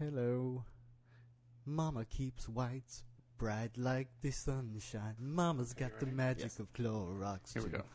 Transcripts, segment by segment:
Hello. Mama keeps whites bright like the sunshine. Mama's got the magic of Clorox. Here we go.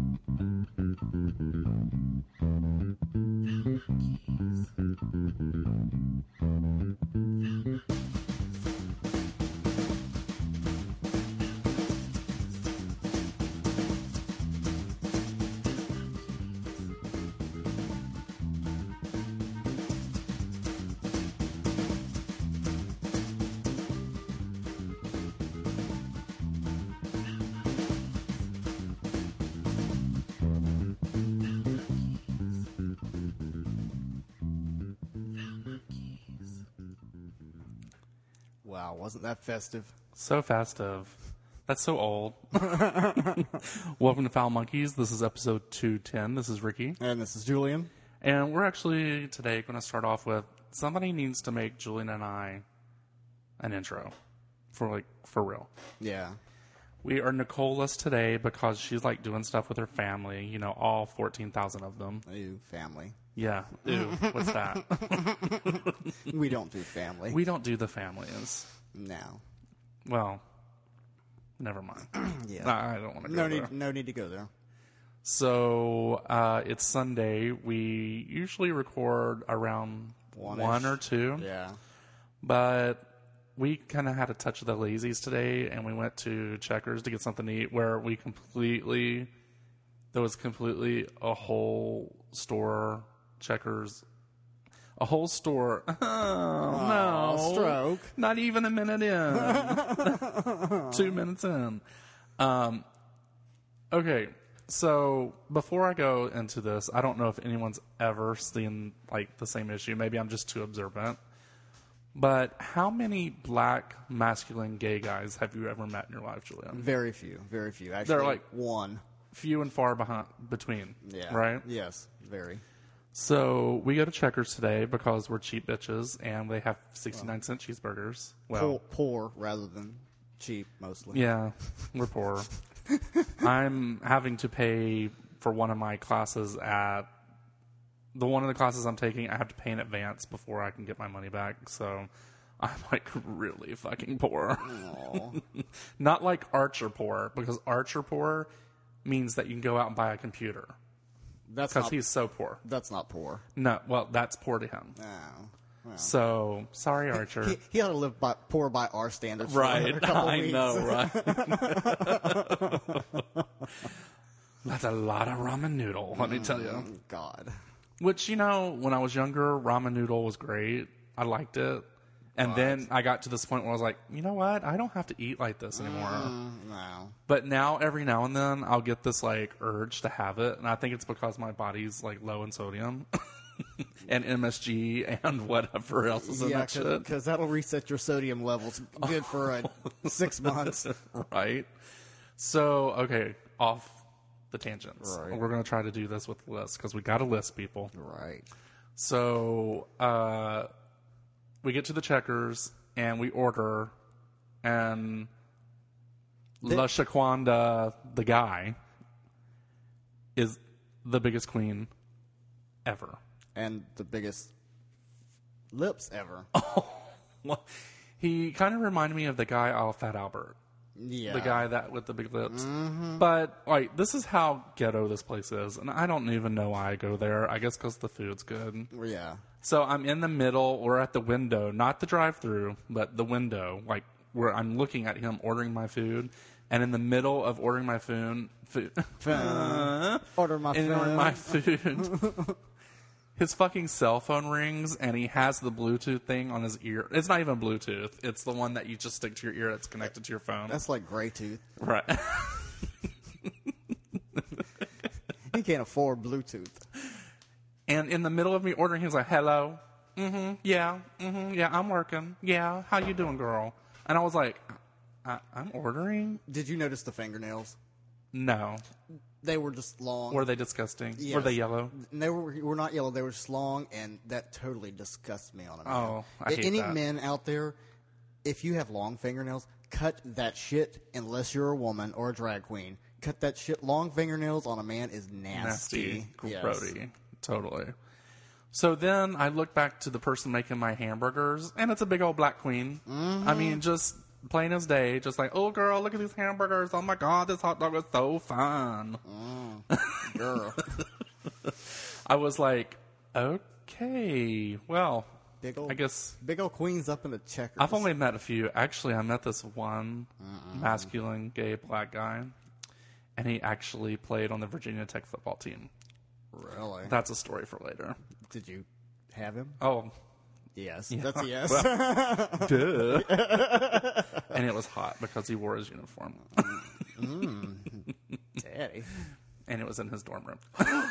Wow, wasn't that festive? So festive. That's so old. Welcome to Foul Monkeys. This is episode 210. This is Ricky. And this is Julian. And we're actually today going to start off with somebody needs to make Julian and I an intro for real. Yeah. We are Nicolas today because she's like doing stuff with her family, you know, all 14,000 of them. Ew, family. Yeah. Ew. What's that? We don't do family. We don't do the families. No. Well, never mind. Yeah. I don't want to go there. No need to go there. So it's Sunday. We usually record around one or two. Yeah. But we kind of had a touch of the lazies today, and we went to Checkers to get something to eat where there was completely a whole store, Checkers, a whole store. Oh, no. Stroke. Not even a minute in. 2 minutes in. Okay, so before I go into this, I don't know if anyone's ever seen like the same issue. Maybe I'm just too observant. But how many black, masculine, gay guys have you ever met in your life, Julian? Very few. Very few. Actually, They're like one. Few and far between. Yeah. Right? Yes. Very. So we go to Checkers today because we're cheap bitches and they have 69-cent cheeseburgers. Well, poor rather than cheap, mostly. yeah, we're poor. I'm having to pay for one of my classes one of the classes I'm taking, I have to pay in advance before I can get my money back. So I'm like really fucking poor. Not like Archer poor, because Archer poor means that you can go out and buy a computer. Because he's so poor. That's not poor. No, well, that's poor to him. Oh. Well. So, sorry, Archer. He ought to live poor by our standards. Right. For a couple I weeks. know, right? That's a lot of ramen noodle, let me tell you. God. Which, you know, when I was younger, ramen noodle was great. I liked it. And then I got to this point where I was like, you know what? I don't have to eat like this anymore. No. But now, every now and then, I'll get this, like, urge to have it. And I think it's because my body's, like, low in sodium. And MSG and whatever else is in that shit. Because that'll reset your sodium levels good for 6 months. Right? So, okay, off the tangents. Right. We're going to try to do this with a list because we got a list, people. Right. So, we get to the Checkers and we order, and La Shaquanda, the guy, is the biggest queen ever. And the biggest lips ever. Well, he kind of reminded me of the guy off Fat Albert. Yeah. The guy that with the big lips. Mm-hmm. But, like, this is how ghetto this place is. And I don't even know why I go there. I guess because the food's good. Yeah. So I'm in the middle or at the window, not the drive-through, but the window, like where I'm looking at him ordering my food. And in the middle of ordering my food, Ordering my food. His fucking cell phone rings, and he has the Bluetooth thing on his ear. It's not even Bluetooth. It's the one that you just stick to your ear that's connected to your phone. That's like Gray Tooth. Right. He can't afford Bluetooth. And in the middle of me ordering, he was like, hello. Yeah, I'm working. Yeah, how you doing, girl? And I was like, I'm ordering? Did you notice the fingernails? No. They were just long. Were they disgusting? Yes. Were they yellow? They were not yellow. They were just long, and that totally disgusts me on a man. Oh, I hate Any that. men out there, if you have long fingernails, cut that shit unless you're a woman or a drag queen. Cut that shit. Long fingernails on a man is nasty. Nasty. Grody. Totally. So then I look back to the person making my hamburgers, and it's a big old black queen. Mm-hmm. I mean, just plain as day, just like, oh, girl, look at these hamburgers. Oh, my God, this hot dog is so fun. Girl. I was like, okay, well, I guess. Big old queens up in the checkers. I've only met a few. Actually, I met this one masculine, gay, black guy, and he actually played on the Virginia Tech football team. Really? That's a story for later. Did you have him? Oh. Yes. Yeah. That's a yes. Well, duh. And it was hot because he wore his uniform. Daddy. And it was in his dorm room.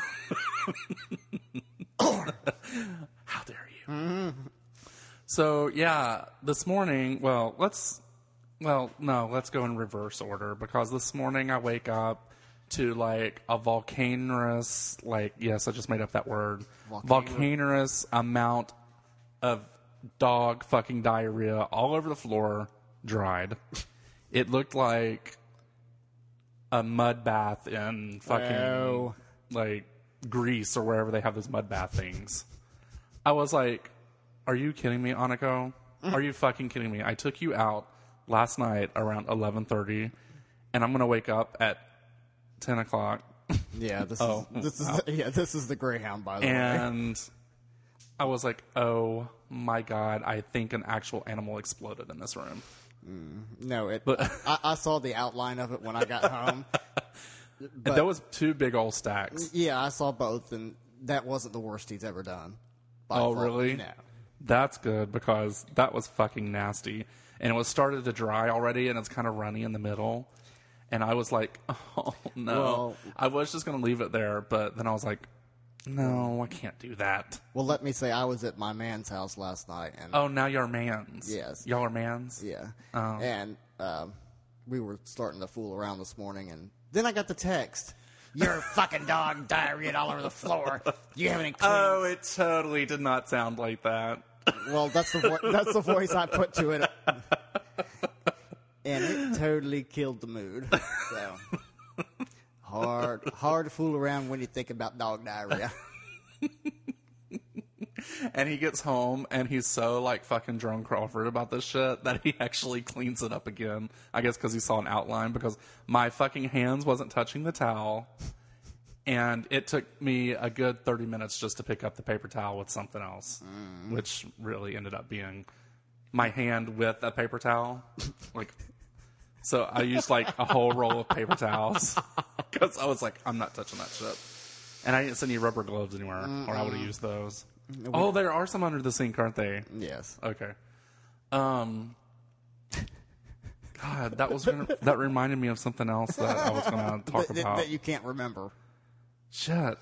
How dare you? Mm-hmm. So, yeah, this morning, let's go in reverse order, because this morning I wake up to like a volcanorous, yes, I just made up that word, volcanorous amount of dog fucking diarrhea all over the floor, dried. It looked like a mud bath in fucking like Greece or wherever they have those mud bath things. I was like, are you kidding me, Aniko? Are you fucking kidding me? I took you out last night around 11:30, and I'm gonna wake up at 10 o'clock. Yeah, this is the Greyhound, by the way. And I was like, oh my God, I think an actual animal exploded in this room. No, I saw the outline of it when I got home. And that was two big old stacks. Yeah, I saw both, and that wasn't the worst he's ever done. Oh, really? No. That's good, because that was fucking nasty. And it was started to dry already, and it's kind of runny in the middle. And I was like, oh, no. Well, I was just going to leave it there, but then I was like, no, I can't do that. Well, let me say, I was at my man's house last night. And oh, now you're mans. Yes. Y'all are mans? Yeah. Oh. And we were starting to fool around this morning, and then I got the text. Your fucking dog diarrhea all over the floor. Do you have any clues? Oh, it totally did not sound like that. Well, that's the voice I put to it. And it totally killed the mood. So hard to fool around when you think about dog diarrhea. And he gets home, and he's so, like, fucking Joan Crawford about this shit that he actually cleans it up again. I guess because he saw an outline, because my fucking hands wasn't touching the towel. And it took me a good 30 minutes just to pick up the paper towel with something else, which really ended up being my hand with a paper towel. So I used, like, a whole roll of paper towels, because I was like, I'm not touching that shit. And I didn't see any rubber gloves anywhere, or I would have used those. Oh, there are some under the sink, aren't they? Yes. Okay. God, that reminded me of something else that I was going to talk about. That you can't remember. Shit.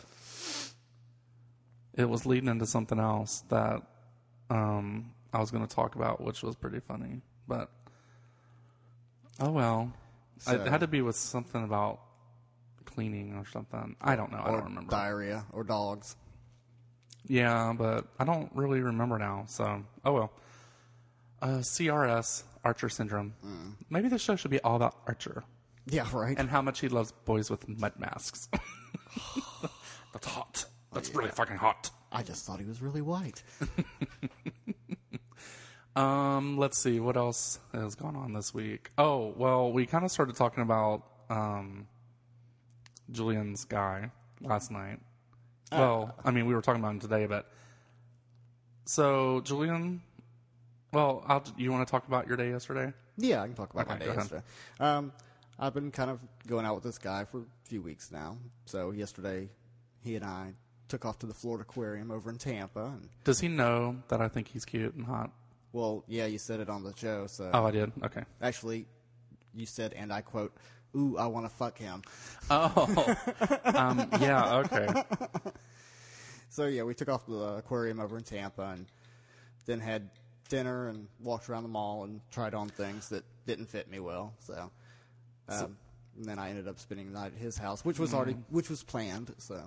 It was leading into something else that I was going to talk about, which was pretty funny. But, oh well. So, it had to be with something about cleaning or something. I don't know. I don't remember. Diarrhea or dogs. Yeah, but I don't really remember now. So, oh well. CRS, Archer Syndrome. Maybe this show should be all about Archer. Yeah, right. And how much he loves boys with mud masks. That's hot. That's really fucking hot. I just thought he was really white. Let's see. What else has gone on this week? Oh, well, we kind of started talking about Julian's guy last night. Well, I mean, we were talking about him today, but... So, Julian... Well, you want to talk about your day yesterday? Yeah, I can talk about my day yesterday. I've been kind of going out with this guy for a few weeks now. So, yesterday, he and I took off to the Florida Aquarium over in Tampa. And does he know that I think he's cute and hot? Well, yeah, you said it on the show. So oh, I did? Okay. Actually, you said, and I quote, "Ooh, I want to fuck him." Oh, yeah, okay. So, yeah, we took off to the aquarium over in Tampa and then had dinner and walked around the mall and tried on things that didn't fit me well. So, and then I ended up spending the night at his house, which was planned. So,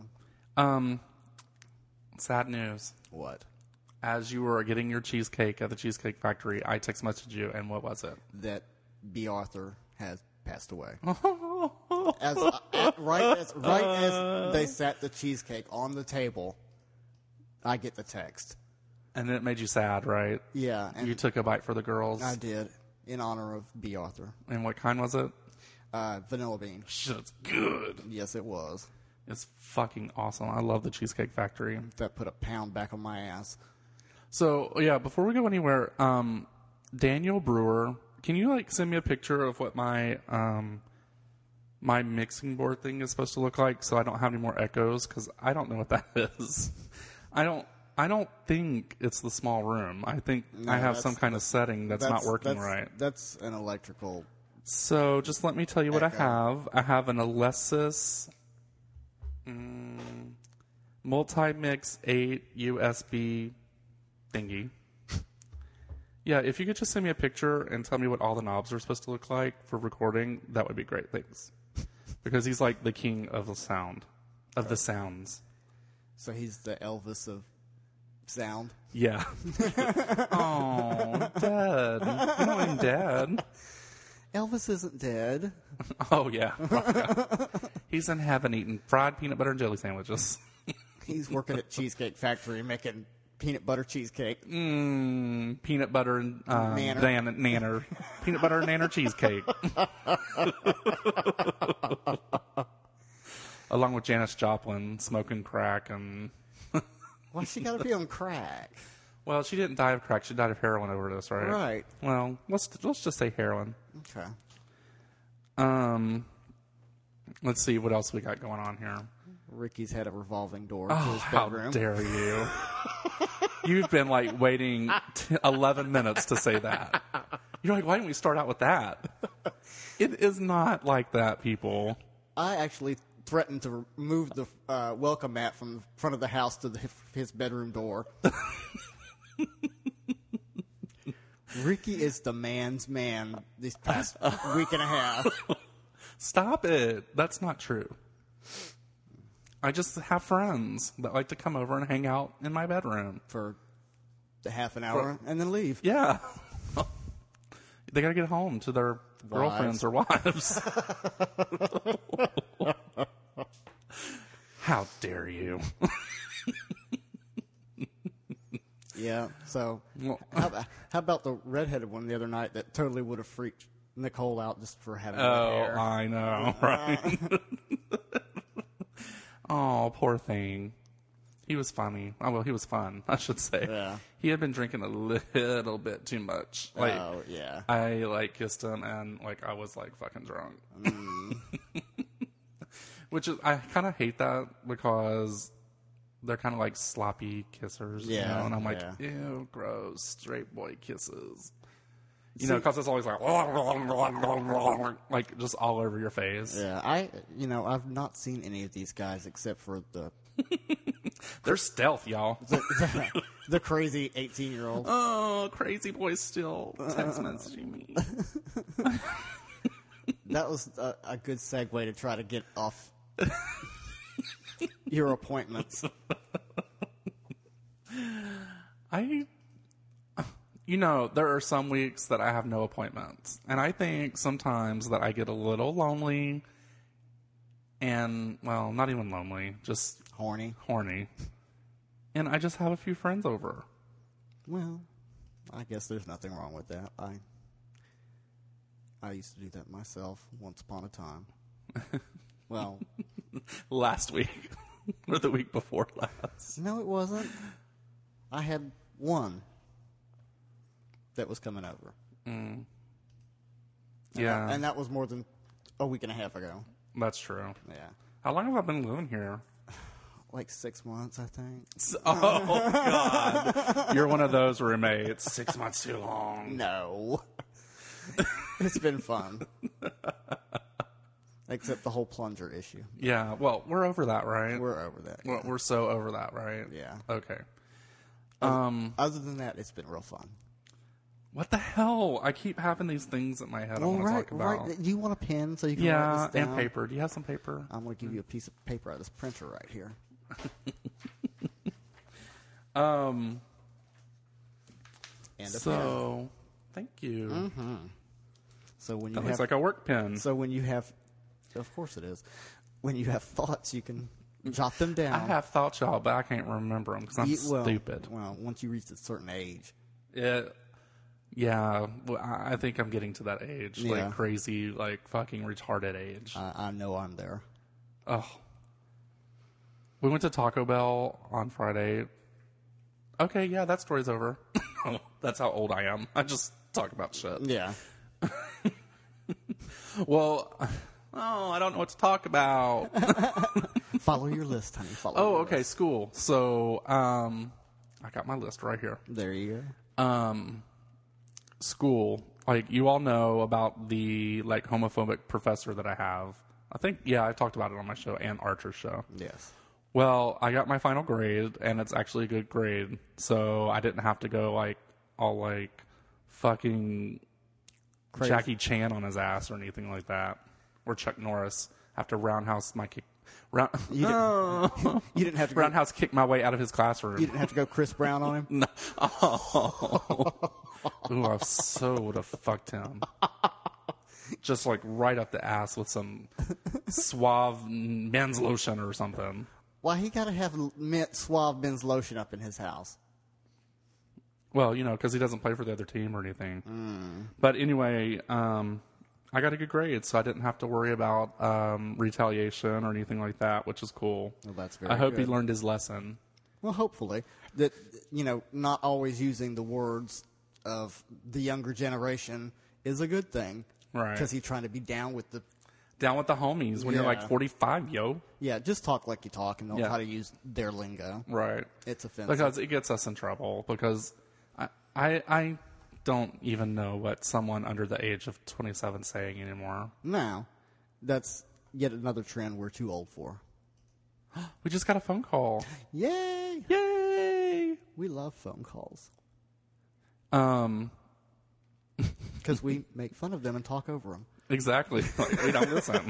sad news. What? As you were getting your cheesecake at the Cheesecake Factory, I text messaged you, and what was it? That B. Arthur has passed away. Oh, right as they sat the cheesecake on the table, I get the text. And it made you sad, right? Yeah. And You took a bite for the girls. I did, in honor of B. Arthur. And what kind was it? Vanilla bean. Shit's good. Yes, it was. It's fucking awesome. I love the Cheesecake Factory. That put a pound back on my ass. So, yeah, before we go anywhere, Daniel Brewer, can you, like, send me a picture of what my my mixing board thing is supposed to look like so I don't have any more echoes? Because I don't know what that is. I don't think it's the small room. I think I have some kind of setting that's not working right. That's an electrical. So just let me tell you what I have. I have an Alesis Multi-Mix 8 USB thingy. Yeah, if you could just send me a picture and tell me what all the knobs are supposed to look like for recording, that would be great. Thanks. Because he's like the king of the sound, of the sounds. So he's the Elvis of sound. Yeah. Oh, Dad. You know I'm dead. Elvis isn't dead. Oh, yeah. He's in heaven eating fried peanut butter and jelly sandwiches. He's working at Cheesecake Factory making peanut butter cheesecake. Peanut butter and Nanner. Peanut butter and nanner cheesecake. Along with Janis Joplin smoking crack and... Why's she got to be on crack? Well, she didn't die of crack. She died of heroin overdose, right? Right. Well, let's just say heroin. Okay. Let's see what else we got going on here. Ricky's had a revolving door to Oh, his how bedroom. dare you! You've been like waiting 11 minutes to say that. You're like, why didn't we start out with that? It is not like that, people. I actually threatened to move the welcome mat from the front of the house to his bedroom door. Ricky is the man's man this past week and a half. Stop it. That's not true. I just have friends that like to come over and hang out in my bedroom. For the half an hour and then leave. Yeah. They got to get home to their girlfriends or wives. How dare you? Yeah, so Well, how about the redheaded one the other night that totally would have freaked Nicole out just for having red hair? I know, right? Oh, poor thing. He was funny. Oh, well, he was fun, I should say. Yeah. He had been drinking a little bit too much. Like, Oh, yeah. I, like, kissed him, and, like, I was, like, fucking drunk. Which is, I kind of hate that because they're kind of like sloppy kissers. Yeah, You know? And I'm like, yeah. ew, gross, straight boy kisses. You know, because it's always like just all over your face. Yeah, I've not seen any of these guys except for the They're stealth, y'all. the crazy 18-year-old. Oh, crazy boy still text messaging me. That was a good segue to try to get off your appointments. There are some weeks that I have no appointments. And I think sometimes that I get a little lonely and, well, not even lonely, just Horny. And I just have a few friends over. Well, I guess there's nothing wrong with that. I used to do that myself once upon a time. Well, Last week. Or the week before last. no, it wasn't. I had one that was coming over. Yeah. And that was more than a week and a half ago. That's true. Yeah. How long have I been living here? Like 6 months, I think. Oh, God. You're one of those roommates. 6 months too long. No. It's been fun. Except the whole plunger issue. Yeah, well, we're over that, right? We're over that. Well, we're so over that, right? Yeah. Okay. Other than that, it's been real fun. What the hell? I keep having these things in my head I want to talk about. right. Do you want a pen so you can write Yeah, this down? and paper. Do you have some paper? I'm going to give you a piece of paper out of this printer right here. And a pen. So, thank you. So when you That have, looks like a work pen. so when you have, of course it is. When you have thoughts, you can Jot them down. I have thought y'all, but I can't remember them because I'm stupid. Well, once you reach a certain age. Yeah, well, I think I'm getting to that age. Yeah. Like crazy, like fucking retarded age. I know I'm there. Oh. We went to Taco Bell on Friday. Okay, yeah, that story's over. That's how old I am. I just talk about shit. Yeah. Well, I don't know what to talk about. Follow your list, honey. Follow Oh, your okay, list. school. So, I got my list right here. There you go. School. Like, you all know about the, like, homophobic professor that I have. I think, yeah, I talked about it on my show and Archer's show. Yes. Well, I got my final grade, and it's actually a good grade. So I didn't have to go, like, all, like, fucking Crazy. Jackie Chan on his ass or anything like that. Or Chuck Norris. Have to roundhouse my kick. You didn't have to go, Roundhouse kick my way out of his classroom. You didn't have to go Chris Brown on him? No. Oh. Ooh, I so would have fucked him. Just like right up the ass with some Suave men's lotion or something. Why he got to have mint Suave men's lotion up in his house? Well, you know, because he doesn't play for the other team or anything. But anyway, I got a good grade, so I didn't have to worry about retaliation or anything like that, which is cool. Well, that's very I hope he good. learned his lesson. Well, hopefully. That, you know, not always using the words of the younger generation is a good thing. Right. Because he's trying to be down with the... Down with the homies when you're like Yeah. 45, yo. Yeah, just talk like you talk and don't Yeah. try to use their lingo. Right. It's offensive. Because it gets us in trouble. Because I don't even know what someone under the age of 27 is saying anymore. Now, that's yet another trend we're too old for. We just got a phone call. Yay! Yay! We love phone calls. Um, Because we make fun of them and talk over them. exactly. Like, we don't listen.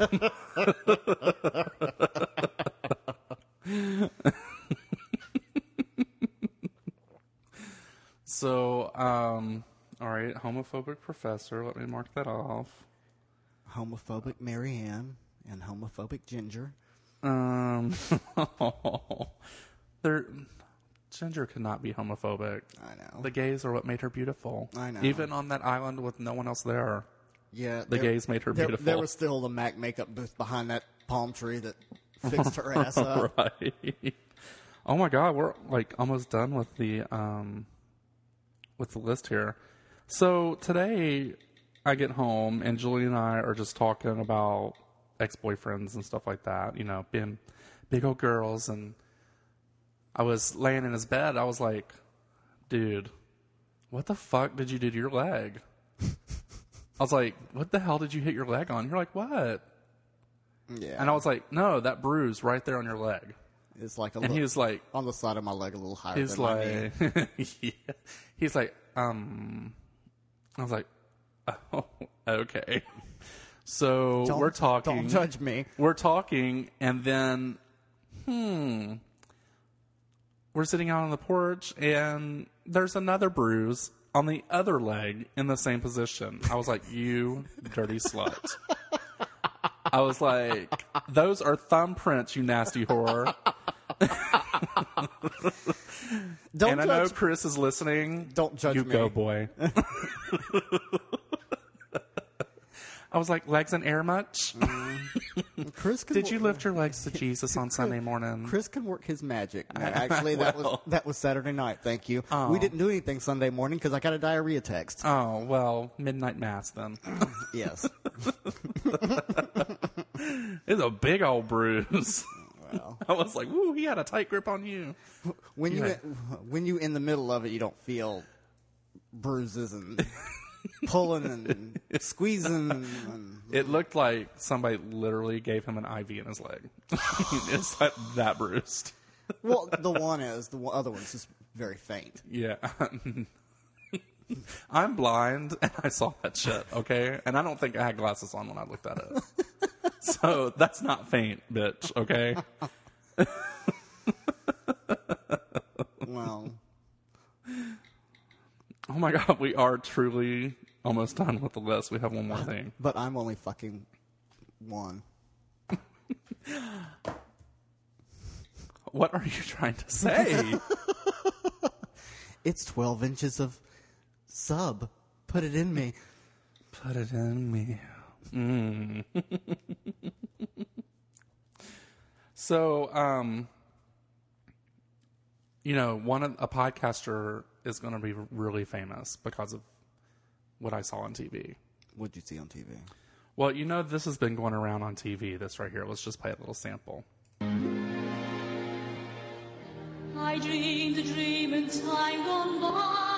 So, all right, homophobic professor. Let me mark that off. Homophobic Marianne and homophobic Ginger. Ginger could not be homophobic. I know. The gays are what made her beautiful. I know. Even on that island with no one else there. Yeah, The gays made her beautiful. There was still the MAC makeup booth behind that palm tree that fixed her ass up. Right. Oh my God, we're like almost done with the list here. So today I get home and Julie and I are just talking about ex-boyfriends and stuff like that, you know, being big old girls. And I was laying in his bed. I was like, dude, what the fuck did you do to your leg? I was like, what the hell did you hit your leg on? You're like, what? Yeah. And I was like, no, that bruise right there on your leg. It's like a And he little, was like, on the side of my leg a little higher he's than my knee. like, yeah. He's like, I was like, oh, okay. So we're talking. Don't judge me. We're talking, and then, we're sitting out on the porch, and there's another bruise on the other leg in the same position. I was like, you dirty slut. I was like, those are thumbprints, you nasty whore. Don't And I know judge. Chris is listening. Don't judge you me. go, boy. I was like, legs in air much? Chris can Did you lift your legs to Jesus on Sunday morning? Chris can work his magic. No, actually, that was Saturday night. Thank you. We didn't do anything Sunday morning because I got a diarrhea text. Oh, well, midnight mass then. Yes. It's a big old bruise. Well, I was like, woo, he had a tight grip on you. when Yeah. you in the middle of it, you don't feel bruises and pulling and squeezing. And, It looked like somebody literally gave him an IV in his leg. It's like that bruised. well, the other one's just very faint. Yeah. I'm blind, and I saw that shit, okay? And I don't think I had glasses on when I looked at it. So that's not faint, bitch, okay? Well, Oh my God, we are truly almost done with the list. We have one more thing. but I'm only fucking one. What are you trying to say? It's 12 inches of sub. Put it in me. Put it in me. So, a podcaster is going to be really famous because of what I saw on TV. What'd you see on TV? Well, this has been going around on TV, this right here. Let's just play a little sample. I dreamed a dream in time gone by.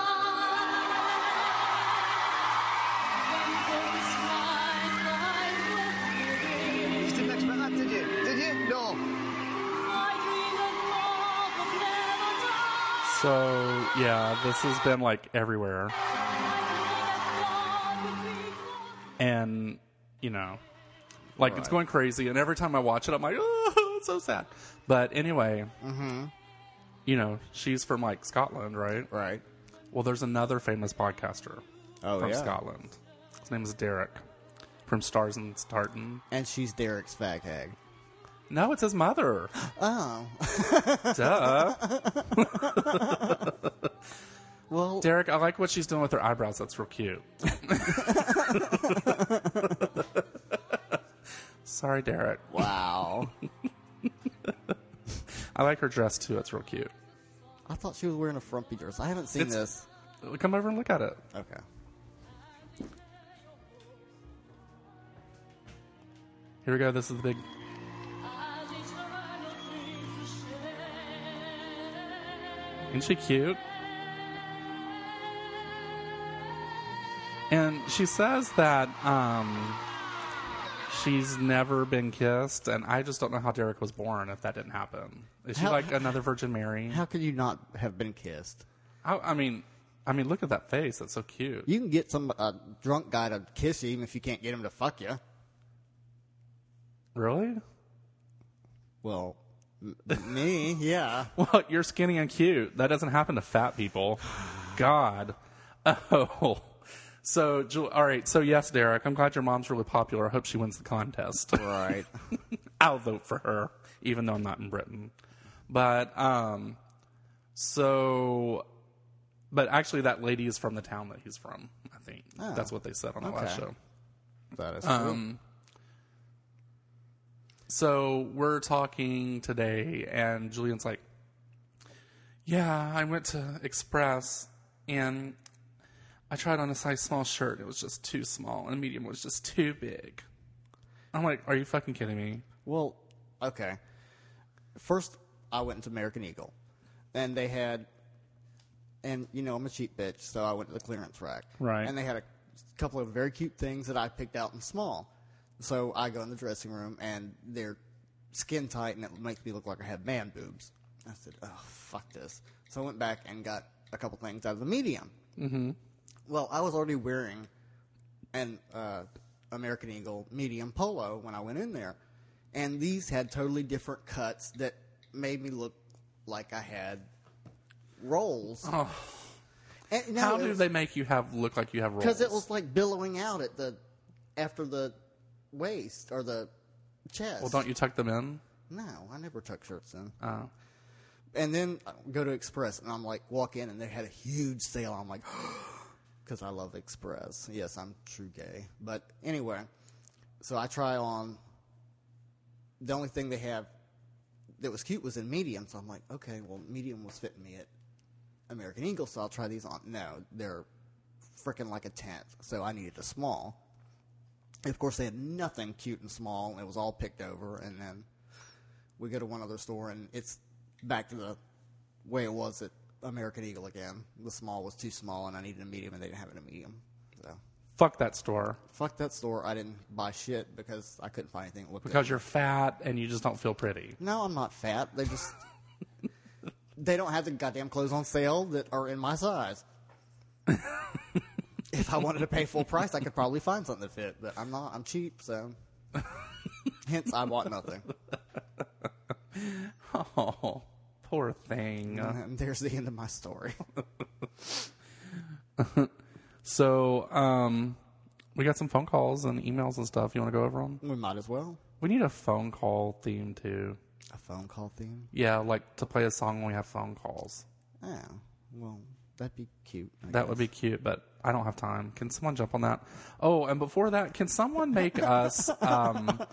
You didn't expect that, did you? Did you? No. So, yeah, this has been, like, everywhere. And, it's going crazy. And every time I watch it, I'm like, oh, it's so sad. But anyway, she's from, like, Scotland, right? Right. Well, there's another famous podcaster from yeah. Scotland. His name is Derek from Stars and Tartan. And she's Derek's fag hag. No, it's his mother. Oh. Duh. Well, Derek, I like what she's doing with her eyebrows. That's real cute. Sorry, Derek. wow. I like her dress, too. It's real cute. I thought she was wearing a frumpy dress. I haven't seen this. Come over and look at it. Okay. Here we go. This is the big... Isn't she cute? And she says that she's never been kissed, and I just don't know how Derek was born if that didn't happen. Is she like another Virgin Mary? How could you not have been kissed? I mean, look at that face. That's so cute. You can get a drunk guy to kiss you even if you can't get him to fuck you. Really? Well, me, yeah. Well, you're skinny and cute. That doesn't happen to fat people. God. Oh. So, all right. So, yes, Derek, I'm glad your mom's really popular. I hope she wins the contest. Right. I'll vote for her, even though I'm not in Britain. But, but actually that lady is from the town that he's from, I think. Oh, that's what they said on the last show. That is cool. So we're talking today, and Julian's like, yeah, I went to Express, and I tried on a size small shirt. It was just too small, and a medium was just too big. I'm like, are you fucking kidding me? Well, okay. First, I went into American Eagle, and they had, and I'm a cheap bitch, so I went to the clearance rack. Right. And they had a couple of very cute things that I picked out in small. So I go in the dressing room, and they're skin tight, and it makes me look like I have man boobs. I said, oh, fuck this. So I went back and got a couple things out of the medium. Mm-hmm. Well, I was already wearing an American Eagle medium polo when I went in there. And these had totally different cuts that made me look like I had rolls. Oh. And, How do they make you look like you have rolls? Because it was like billowing out after the waist or the chest. Well, don't you tuck them in? No, I never tuck shirts in. Oh. And then I go to Express, and I'm like, walk in, and they had a huge sale. I'm like, because I love Express. Yes, I'm true gay. But anyway, so I try on. The only thing they have that was cute was in medium. So I'm like, okay, well, medium was fitting me at American Eagle, so I'll try these on. No, they're freaking like a tent. So I needed a small. And of course, they had nothing cute and small. It was all picked over. And then we go to one other store, and it's back to the way it was at American Eagle again. The small was too small, and I needed a medium, and they didn't have it in a medium. So Fuck that store. fuck that store. I didn't buy shit because I couldn't find anything that looked Because good. you're fat and you just don't feel pretty. No, I'm not fat. They just they don't have the goddamn clothes on sale that are in my size. If I wanted to pay full price, I could probably find something that fit, but I'm not. I'm cheap, so hence I bought nothing. Oh, poor thing. And there's the end of my story. So, we got some phone calls and emails and stuff. You want to go over them? We might as well. We need a phone call theme, too. A phone call theme? Yeah, like to play a song when we have phone calls. Oh, well, that'd be cute. That would be cute, but I don't have time. Can someone jump on that? Oh, and before that, can someone make us a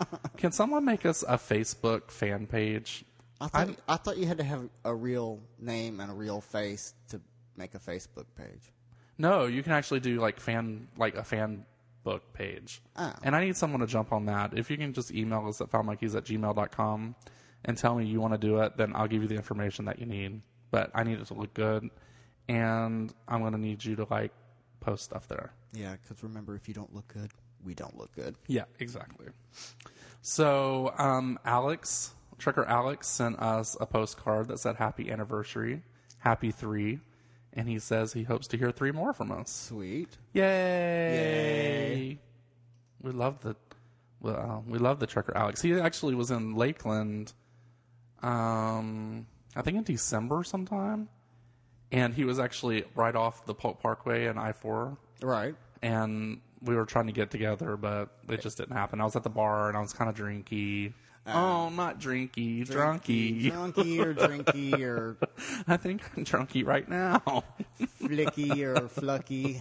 Facebook fan page? I thought you had to have a real name and a real face to make a Facebook page. No, you can actually do like a fan book page. Oh. And I need someone to jump on that. If you can just email us at foundmonkeys@gmail.com and tell me you want to do it, then I'll give you the information that you need. But I need it to look good, and I'm going to need you to like post stuff there. Yeah, because remember, if you don't look good, we don't look good. Yeah, exactly. So Trucker Alex sent us a postcard that said happy anniversary, happy 3, and he says he hopes to hear 3 more from us. Sweet. Yay! We love the Trucker Alex. He actually was in Lakeland, I think in December sometime, and he was actually right off the Polk Parkway and I-4. Right. And we were trying to get together, but it just didn't happen. I was at the bar and I was kind of drinky. Not drinky, drunky. Drunky or drinky or I think I'm drunky right now. flicky or flucky.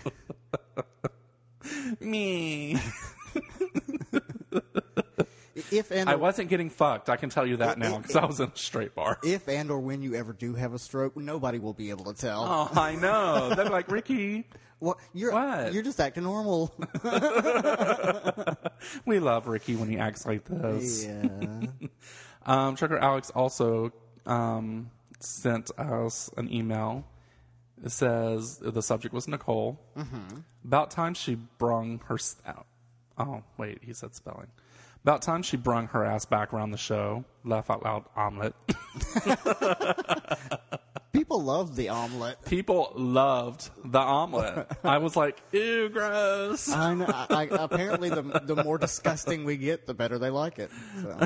Me. I wasn't getting fucked. I can tell you that now because I was in a straight bar. If and or when you ever do have a stroke, nobody will be able to tell. Oh, I know. They're like, Ricky. What? You're just acting normal. We love Ricky when he acts like this. Yeah. Trucker Alex also sent us an email. It says the subject was Nicole. Mm-hmm. About time she brung her... Oh, wait, he said spelling. About time she brung her ass back around the show. Laugh out loud, omelet. People loved the omelet. People loved the omelet. I was like, ew, gross. I know. Apparently, the more disgusting we get, the better they like it. So.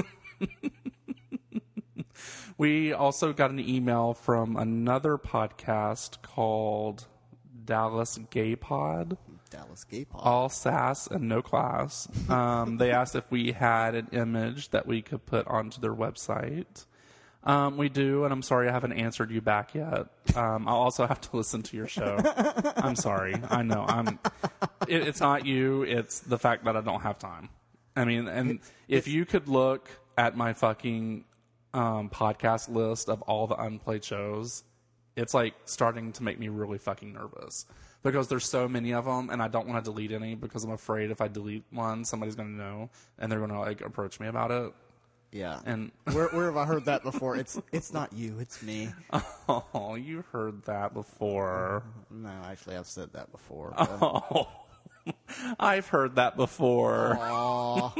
We also got an email from another podcast called Dallas Gay Pod. Dallas Gay Pod. All sass and no class. They asked if we had an image that we could put onto their website. We do, and I'm sorry I haven't answered you back yet. I'll also have to listen to your show. I'm sorry. I know. It's not you. It's the fact that I don't have time. I mean, and if you could look at my fucking podcast list of all the unplayed shows, it's like starting to make me really fucking nervous. Because there's so many of them, and I don't want to delete any because I'm afraid if I delete one, somebody's going to know, and they're going to like approach me about it. Yeah. And where have I heard that before? It's not you, it's me. Oh, you heard that before. No, actually, I've said that before. Oh, I've heard that before. Aww.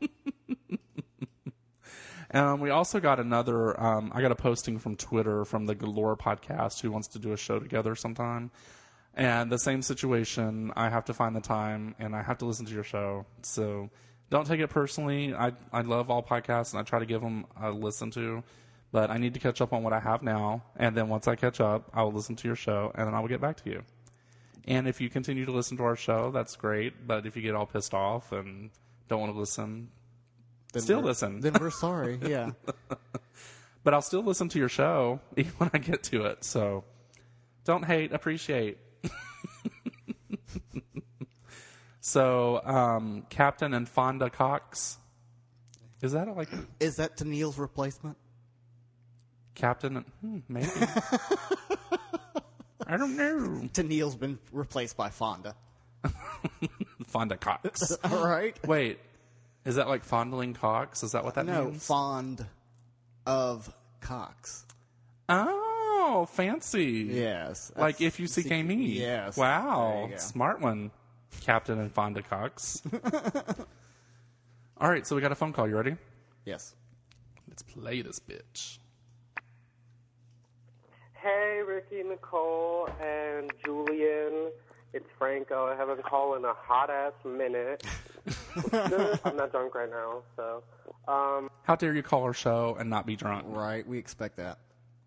We also got another, I got a posting from Twitter from the Galore podcast who wants to do a show together sometime. And the same situation, I have to find the time, and I have to listen to your show. So don't take it personally. I love all podcasts, and I try to give them a listen to. But I need to catch up on what I have now. And then once I catch up, I will listen to your show, and then I will get back to you. And if you continue to listen to our show, that's great. But if you get all pissed off and don't want to listen, Then still listen. Then we're sorry, yeah. But I'll still listen to your show even when I get to it. So don't hate, appreciate. So, Captain and Fonda Cox. Is that like... Is that Tennille's replacement? Captain... maybe. I don't know. Tennille's been replaced by Fonda. Fonda Cox. All right. Wait. Is that like fondling cocks? Is that what that No, means? fond of Cox. Oh, fancy. Yes. Like if you CK me. Yes. Wow. There you go. Smart one. Captain and Fonda Cox. All right, so we got a phone call. You ready? Yes. Let's play this bitch. Hey, Ricky, Nicole, and Julian. It's Franco. I haven't called in a hot-ass minute. I'm not drunk right now, so... How dare you call our show and not be drunk? Right, we expect that.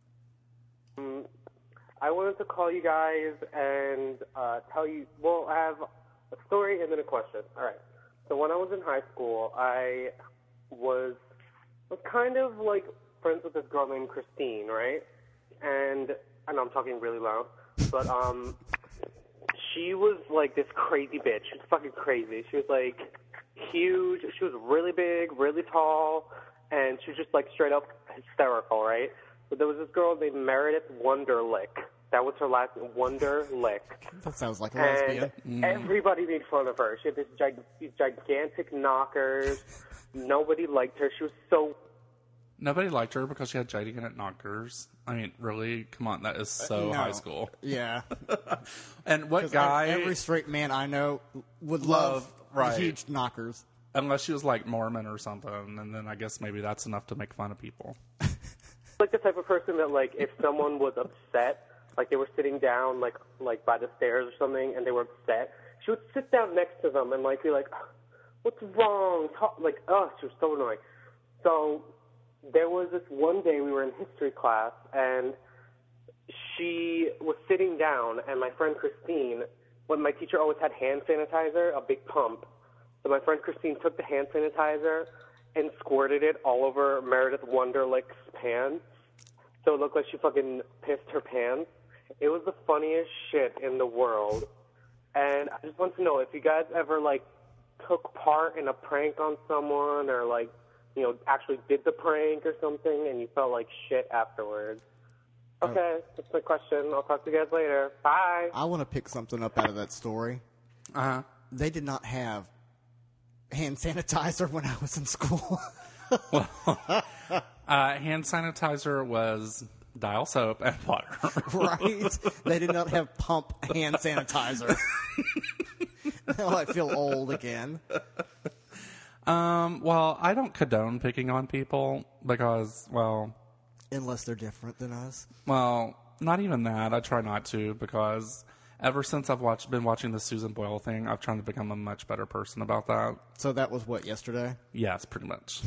I wanted to call you guys and tell you... Well, I have a story and then a question. All right. So when I was in high school, I was was kind of like friends with this girl named Christine, right? And I know I'm talking really loud, but she was like this crazy bitch. She was fucking crazy. She was like huge. She was really big, really tall, and she was just like straight up hysterical, right? But there was this girl named Meredith Wunderlich. That was her last name, Wunderlich. That sounds like a lesbian. And everybody made fun of her. She had these gigantic knockers. Nobody liked her. She was so... Nobody liked her because she had gigantic knockers. I mean, really? Come on, that is so No. high school. Yeah. And what guy... Every straight man I know would love right. the huge knockers. Unless she was like Mormon or something, and then I guess maybe that's enough to make fun of people. Like the type of person that, like, if someone was upset, like they were sitting down, like by the stairs or something, and they were upset, she would sit down next to them and, like, be like, what's wrong? Like, she was so annoying. So there was this one day we were in history class, and she was sitting down, and my friend Christine, when my teacher always had hand sanitizer, a big pump, so my friend Christine took the hand sanitizer and squirted it all over Meredith Wunderlich's pants. So it looked like she fucking pissed her pants. It was the funniest shit in the world. And I just want to know if you guys ever, like, took part in a prank on someone or, like, you know, actually did the prank or something and you felt like shit afterwards. Okay, that's my question. I'll talk to you guys later. Bye. I want to pick something up out of that story. Uh-huh. They did not have hand sanitizer when I was in school. Hand sanitizer was dial soap and water. Right? They did not have pump hand sanitizer. Now I feel old again. Well, I don't condone picking on people because, well... Unless they're different than us. Well, not even that. I try not to because ever since I've been watching the Susan Boyle thing, I've tried to become a much better person about that. So that was what, yesterday? Yes, pretty much.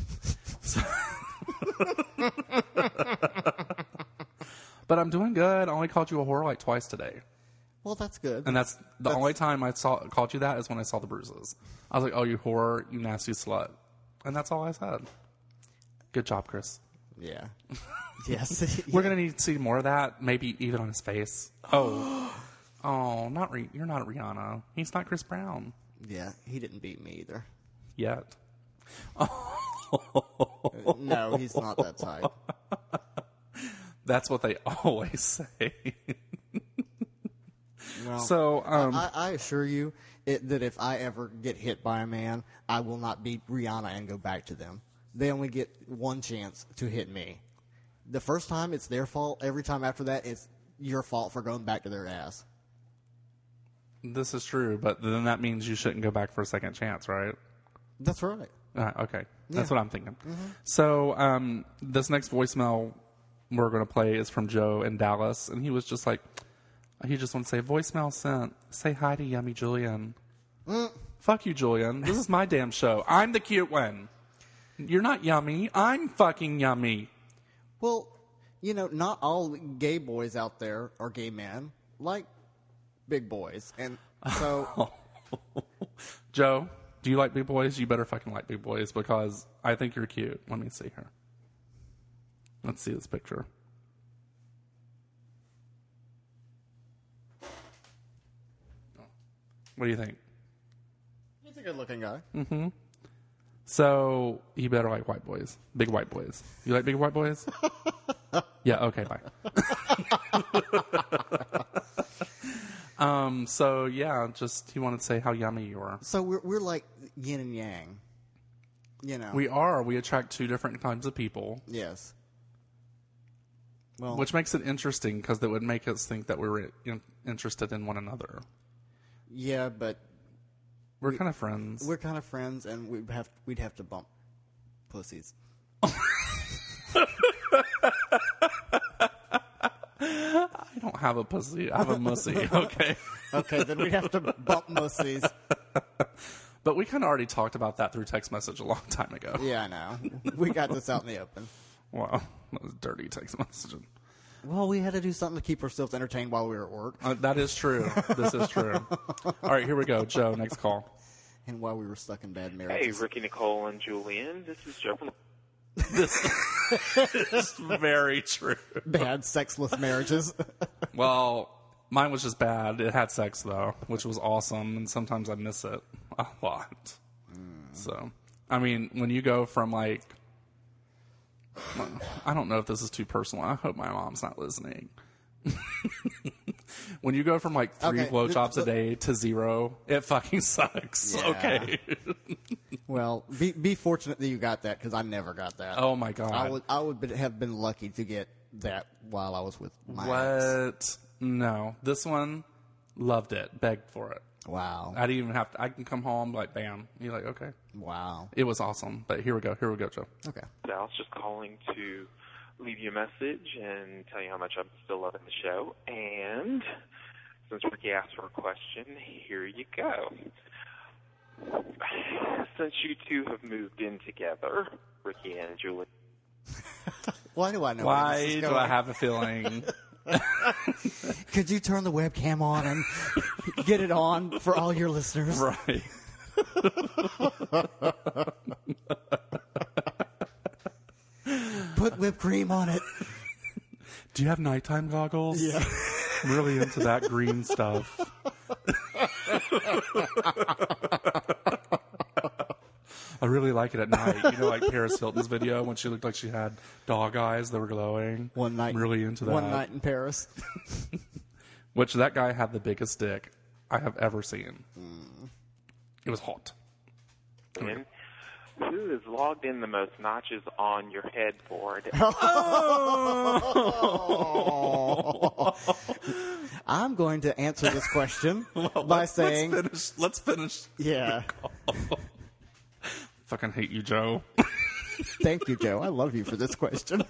But I'm doing good. I only called you a whore like twice today. Well, that's good. And that's the only time I called you that is when I saw the bruises. I was like, oh, you whore, you nasty slut. And that's all I said. Good job, Chris. Yeah. Yes. We're going to need to see more of that, maybe even on his face. Oh. Oh, you're not Rihanna. He's not Chris Brown. Yeah, he didn't beat me either. Yet. No, he's not that type. That's what they always say. Well, So, I assure you that if I ever get hit by a man, I will not beat Rihanna and go back to them. They only get one chance to hit me. The first time, it's their fault. Every time after that, it's your fault for going back to their ass. this is true, but then that means you shouldn't go back for a second chance, right? That's right. Okay. That's Yeah. what I'm thinking. Mm-hmm. So this next voicemail we're going to play is from Joe in Dallas, and he was just like, he just wants to say, voicemail sent. Say hi to Yummy Julian. Fuck you, Julian. This is my damn show. I'm the cute one. You're not yummy. I'm fucking yummy. Well, you know, not all gay boys out there are gay men, like big boys. And so... Joe, do you like big boys? You better fucking like big boys because I think you're cute. Let me see here. Let's see this picture. What do you think? He's a good-looking guy. Mm-hmm. So, you better like white boys. Big white boys. You like big white boys? Yeah, okay, bye. So, yeah, just he wanted to say how yummy you are. So we're like yin and yang. You know. We are. We attract two different kinds of people. Yes. Well, Which makes it interesting because that would make us think that we're interested in one another. yeah, but We're kind of friends. we're kind of friends, and we'd have to bump pussies. I don't have a pussy. I have a mussy. Okay. Okay, then we'd have to bump pussies. But we kind of already talked about that through text message a long time ago. Yeah, I know. We got this out in the open. Wow. That was dirty text messaging. Well, we had to do something to keep ourselves entertained while we were at work, That is true. This is true. All right, here we go. Joe, next call. and while we were stuck in bad Hey, marriages. Ricky, Nicole, and Julian. This is Joe from... This is very true. Bad sexless marriages. Well, mine was just bad. It had sex, though, which was awesome, and sometimes I miss it a lot. So, I mean, when you go from, like, I don't know if this is too personal. I hope my mom's not listening. When you go from, like, 3 blowjobs a day to 0, it fucking sucks. Yeah. Okay. Well, be fortunate that you got that, because I never got that. Oh, my God. I would have been lucky to get that while I was with my ex. What? No. This one, loved it. Begged for it. Wow. I didn't even have to. I can come home, like, bam. You're like, okay. Wow. It was awesome. But here we go, Joe. Okay. I was just calling to leave you a message and tell you how much I'm still loving the show. And since Ricky asked for a question, here you go. Since you two have moved in together, Ricky and Julie. Why do I know where this Why is do going? I have a feeling? Could you turn the webcam on and get it on for all your listeners? Right. Put whipped cream on it. Do you have nighttime goggles? Yeah. I'm really into that green stuff. I really like it at night. You know, like Paris Hilton's video when she looked like she had dog eyes that were glowing. One night. I'm really into that. One night in Paris. Which that guy had the biggest dick I have ever seen. It was hot. And who has logged in the most notches on your headboard? I'm going to answer this question by saying, let's finish. yeah. Fucking hate you, Joe. Thank you, Joe. I love you for this question.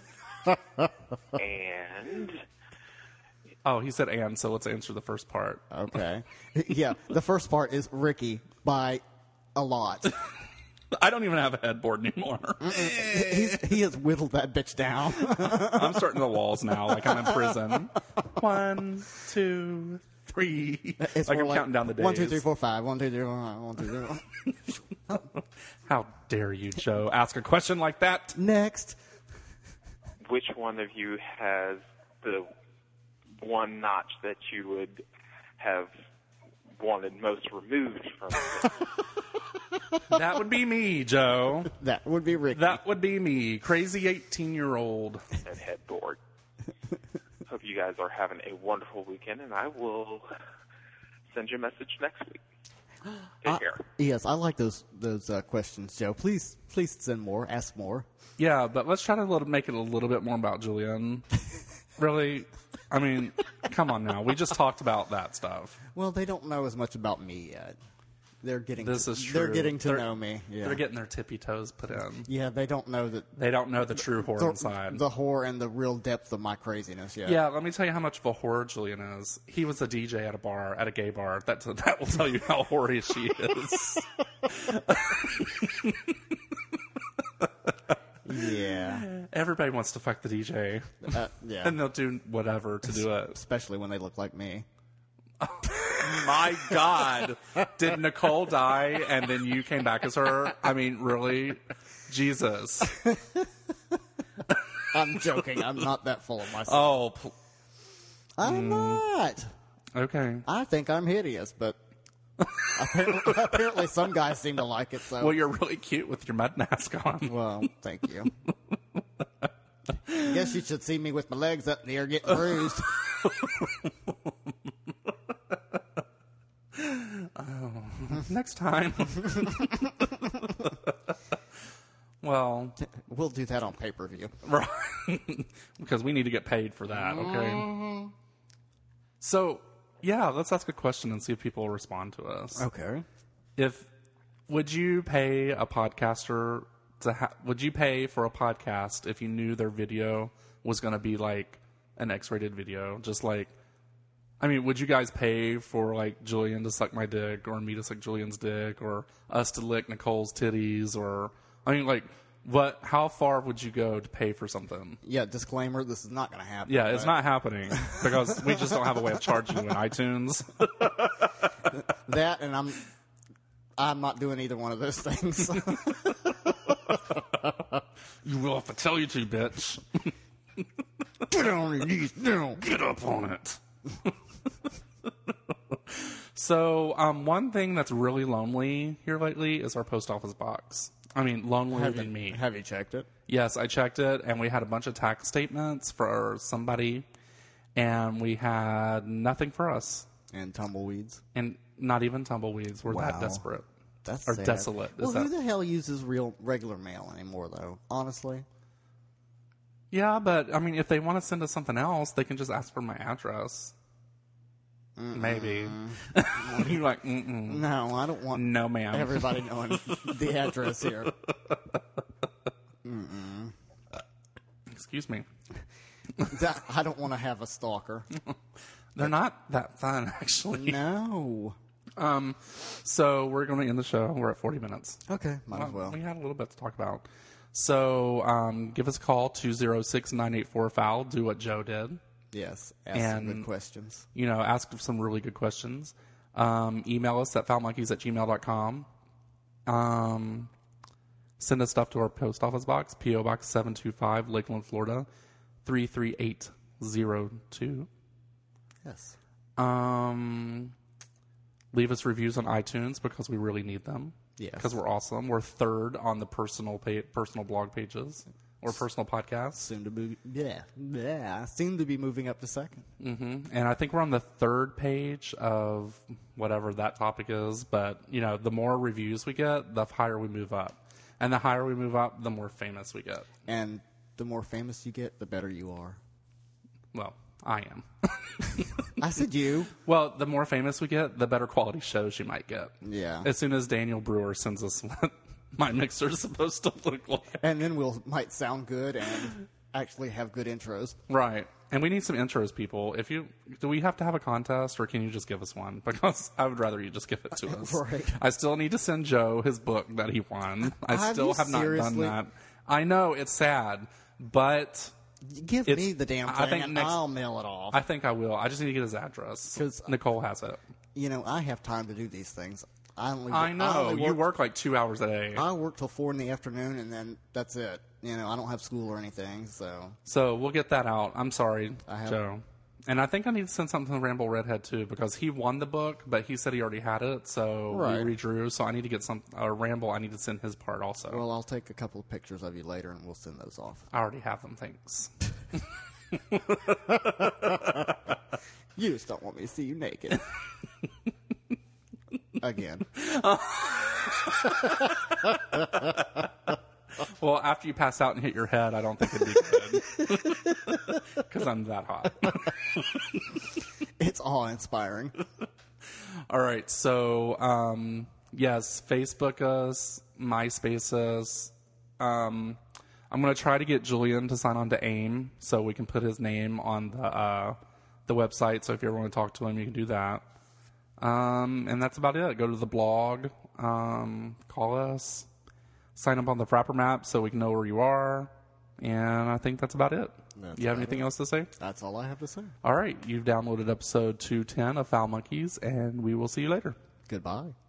And Oh, he said and, so let's answer the first part. Okay. Yeah, the first part is Ricky by a lot. I don't even have a headboard anymore. He has whittled that bitch down. I'm starting the walls now, like I'm in prison. 1, 2, 3. It's Like more I'm counting down the days. 1, 2, 3, 4, 5. 1, 2, 3, 4, 5. 1, 2, 3, 4. How dare you, Joe, ask a question like that? Next. which one of you has the one notch that you would have wanted most removed from it? That would be me, Joe. That would be Ricky. That would be me. Crazy 18-year-old. And headboard. Hope you guys are having a wonderful weekend, and I will send you a message next week. Take care. Yes, I like those questions, Joe. Please send more. Ask more. Yeah, but let's try to make it a little bit more about Julian. Really? I mean, come on now. We just talked about that stuff. Well, they don't know as much about me yet. They're getting This to, is true. They're getting to They're- know me. Yeah. They're getting their tippy toes put in. Yeah, they don't know that They don't know the true horror inside. the horror and the real depth of my craziness yet. Yeah, let me tell you how much of a whore Julian is. He was a DJ at a gay bar. That will tell you how hoary she is. Yeah. Everybody wants to fuck the DJ. Yeah. And they'll do whatever to do it. Especially when they look like me. My God. Did Nicole die and then you came back as her? I mean, really? Jesus. I'm joking. I'm not that full of myself. Oh, I'm not. okay. I think I'm hideous, but apparently some guys seem to like it. So, Well, you're really cute with your mud mask on. well, thank you. Guess you should see me with my legs up in the air getting bruised. Next time. Well, We'll do that on pay-per-view. right. Because we need to get paid for that, okay? So, yeah, let's ask a question and see if people will respond to us. Okay. Would you pay a podcaster would you pay for a podcast if you knew their video was going to be like an X-rated video? Just like, I mean, would you guys pay for like Julian to suck my dick or me to suck Julian's dick or us to lick Nicole's titties or, I mean, like, how far would you go to pay for something? Yeah, disclaimer, this is not going to happen. Yeah, it's but not happening because we just don't have a way of charging you in iTunes. that, and I'm not doing either one of those things. You will if I tell you to, bitch. Get on your knees now. Get up on it. So, one thing that's really lonely here lately is our post office box. I mean, lonelier than me. Have you checked it? Yes, I checked it, and we had a bunch of tax statements for somebody, and we had nothing for us. And tumbleweeds. And not even tumbleweeds. We're that Wow. desperate. That's Or sad. desolate. Well, who the hell uses regular mail anymore, though? Honestly. Yeah, but, I mean, if they want to send us something else, they can just ask for my address. Maybe. You're like, mm-mm. No, I don't want No, ma'am. everybody knowing the address here. Excuse me. I don't want to have a stalker. They're not that fun, actually. No. So we're going to end the show. We're at 40 minutes. Okay, might as well. We had a little bit to talk about. So give us a call, 206-984-FOUL. Do what Joe did. Yes, ask some And- good questions. You know, ask some really good questions. Email us at foulmonkeys@gmail.com. Send us stuff to our post office box, P.O. Box 725, Lakeland, Florida, 33802. Yes. Leave us reviews on iTunes because we really need them. Yes. Because we're awesome. We're third on the personal blog pages or personal podcasts. Soon to be, soon to be moving up to second. And I think we're on the third page of whatever that topic is. But, you know, the more reviews we get, the higher we move up. And the higher we move up, the more famous we get. And the more famous you get, the better you are. Well, I am. I said you. Well, the more famous we get, the better quality shows you might get. Yeah. As soon as Daniel Brewer sends us what my mixer is supposed to look like. And then might sound good and actually have good intros. Right. And we need some intros, people. Do we have to have a contest, or can you just give us one? Because I would rather you just give it to us. Right. I still need to send Joe his book that he won. I Have still you have not done seriously? that. I know, it's sad, but Give It's- me the damn I thing think and next- I'll mail it off. I think I will. I just need to get his address. 'Cause- Nicole has it. You know, I have time to do these things. I know. You work like 2 hours a day. I work till 4 in the afternoon, and then that's it. You know, I don't have school or anything, so So we'll get that out. I'm sorry, I have- Joe. And I think I need to send something to Ramble Redhead too, because he won the book, but he said he already had it, so Right. we redrew. So I need to get Ramble. I need to send his part also. well, I'll take a couple of pictures of you later, and we'll send those off. I already have them. Thanks. You just don't want me to see you naked. Again. Well, after you pass out and hit your head, I don't think it'd be good because I'm that hot. It's awe-inspiring. All right, so yes, Facebook us, MySpace us. I'm going to try to get Julian to sign on to AIM so we can put his name on the website. So if you ever want to talk to him, you can do that. And that's about it. Go to the blog, call us, sign up on the Frapper map so we can know where you are. And I think that's about it. That's You have about anything it. else to say? That's all I have to say. All right, you've downloaded episode 210 of Foul Monkeys, and we will see you later. Goodbye.